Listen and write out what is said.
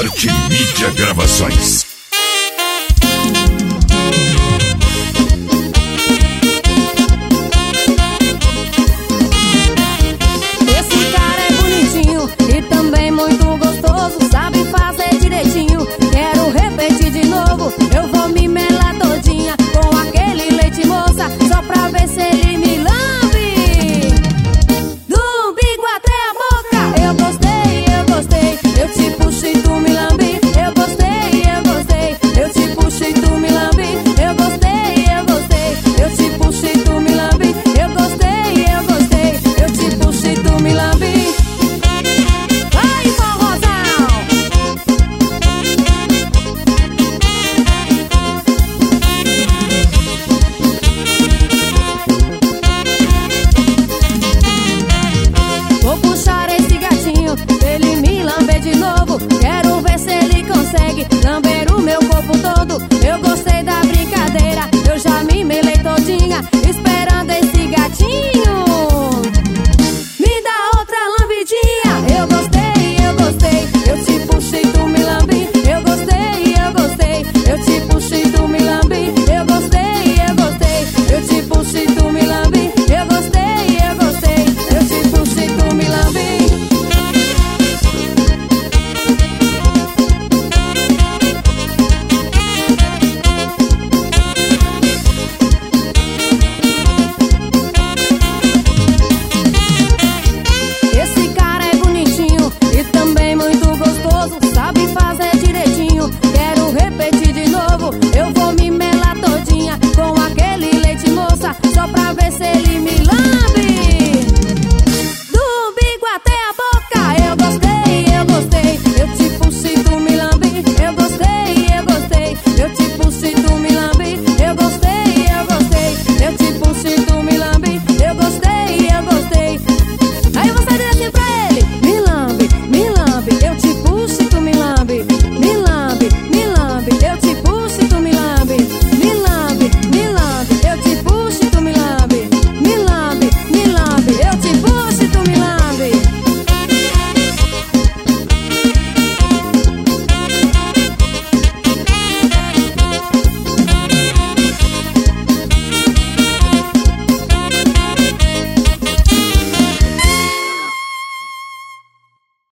Arte Mídia Gravações. Esse cara é bonitinho e também muito gostoso, sabe fazer direitinho. Quero repetir de novo, eu vou me melar todinha com aquele leite moça, só pra ver se ele me lambe do umbigo até a boca. Eu gostei, eu te puxo e tu me lambe. Eu gostei, eu te puxo e tu me lambe. Eu gostei, eu te puxo e tu me lambe. Eu gostei, eu te puxo e tu me lambe. Vai, forrozão! Vou puxar esse gatinho pra ele me lamber de novo. Quero ver se ele consegue lamber o meu corpo todo. Eu gostei da brincadeira, eu já me melei todinha esperando esse gatinho